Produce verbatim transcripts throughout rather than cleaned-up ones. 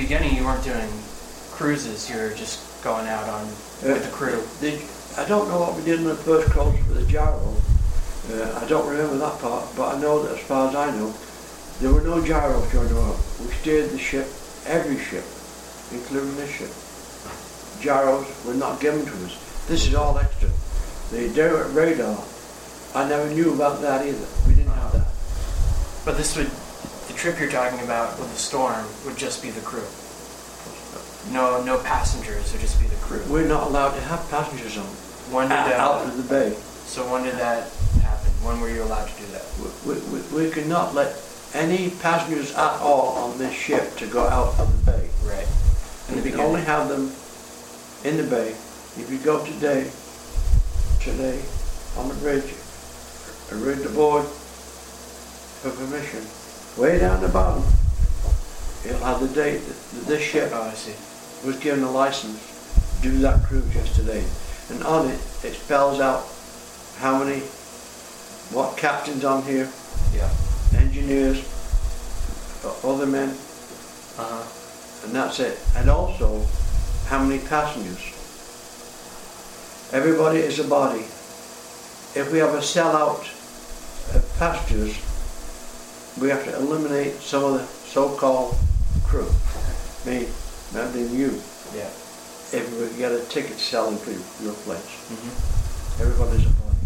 beginning you weren't doing cruises, you were just going out on uh, with the crew. The, I don't know what we did in the first cruise with the gyro. Uh, I don't remember that part, but I know that as far as I know, there were no gyros during the war. We steered the ship, every ship, including this ship. Gyros were not given to us. This is all extra. The direct radar, I never knew about that either. We didn't have that. But this would, the trip you're talking about with the storm would just be the crew. No, no passengers. It would just be the crew. We're not allowed to have passengers on. When did that, out of the bay. So when did that happen? When were you allowed to do that? We, we, we could not let any passengers at all on this ship to go out of the bay. Right. And we can only have them in the bay. If you go today, today, on the bridge, I read the board for permission. Way down the bottom, it'll have the date that this ship Oh, I see. was given a license to do that cruise just today. And on it, it spells out how many, what captains on here, Yeah. engineers, other men, Uh-huh. and that's it. And also, how many passengers. Everybody is a body. If we have a sellout of passengers, we have to eliminate some of the so-called crew. Me, maybe you. Yeah. If we get a ticket selling for your place. Mm-hmm. Everybody's a body.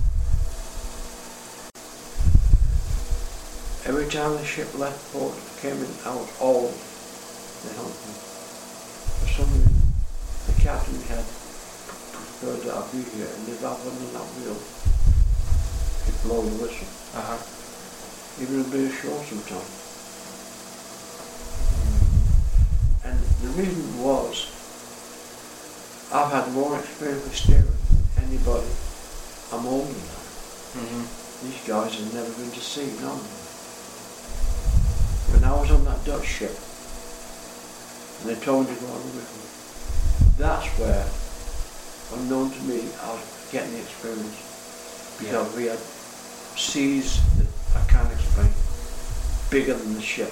Every time the ship left port, came in, I was old. They helped me. For some reason, the captain had preferred that I be here, and if I wasn't on that wheel, he'd blow the whistle. Uh-huh. Even a bit ashore sometimes. And the reason was, I've had more experience with steering than anybody. I'm older now. Mm-hmm. These guys have never been to sea, none of them. When I was on that Dutch ship, and they told me to go on with me, that's where, unknown to me, I was getting the experience. Because Yeah. we had seas that I can't explain, bigger than the ship.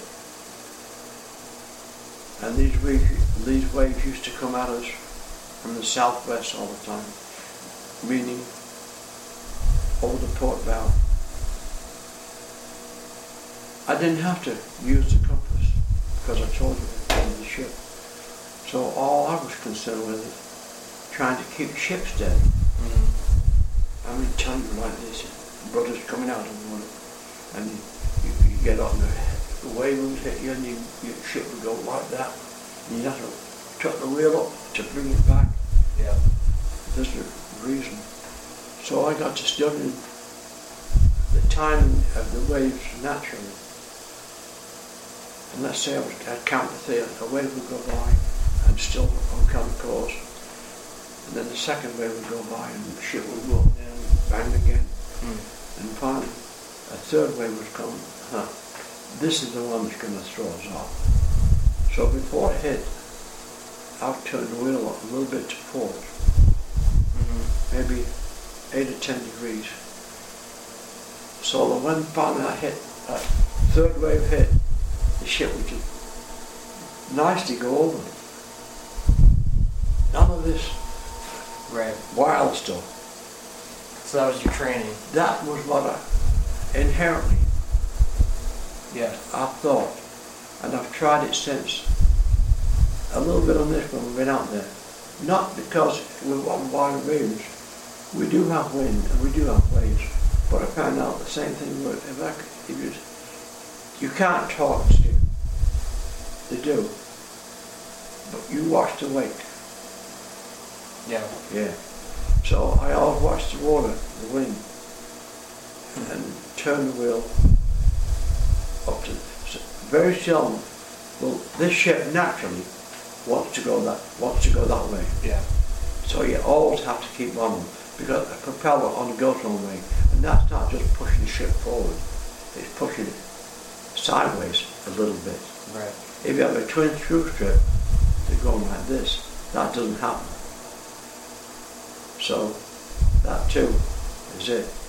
And these waves, these waves used to come at us from the southwest all the time, meaning over the port bow. I didn't have to use the compass because I told you on the ship. So all I was concerned with is trying to keep ships steady. Mm-hmm. I mean, tell you like this, brothers coming out of the water, and you, you, you get on the, the wave would hit you, and you, your ship would go like that, and you have to tuck the wheel up to bring it back. Yeah. There's a reason. So I got to studying the timing of the waves naturally. And let's say I was I'd count the third, a wave would go by, and still on kind of course. And then the second wave would go by, and the ship would go up there and bang again. Mm. And finally, a third wave would come. Huh, this is the one that's going to throw us off. So before it hit, I'll turn the wheel up a little bit to port. Mm-hmm. Maybe eight or ten degrees. So that when finally I hit, that third wave hit, the ship would just nicely go over it. None of this Right. wild stuff. So that was your training. That was what I inherently Yeah. I thought, and I've tried it since. A little bit on this when we've been out there. Not because we want wild waves. We do have wind and we do have waves, but I found out the same thing would if I could, if you, you can't talk and steer. They do. But you watch the wake. Yeah. Yeah. So I always watch the water, the wind, and turn the wheel up to very seldom. Well, this ship naturally wants to go that wants to go that way. Yeah. So you always have to keep on them because a propeller only goes one way, and that's not just pushing the ship forward; it's pushing it sideways a little bit. Right. If you have a twin screw strip, they're going like this. That doesn't happen. So that too is it.